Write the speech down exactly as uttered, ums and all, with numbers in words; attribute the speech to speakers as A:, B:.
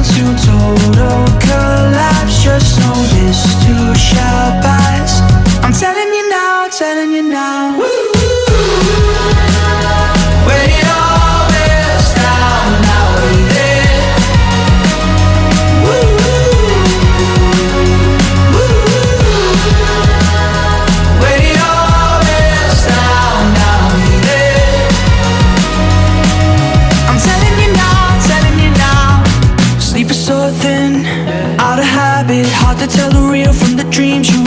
A: to total collapse. Just know this too shall pass. I'm telling you now, telling you now. When it all breaks down, now we're there. Woo. Woo. When it all breaks down, now we're there. I'm telling you now, telling you now. Sleep is so thin, out of habit, hard to tell the real from the dreams you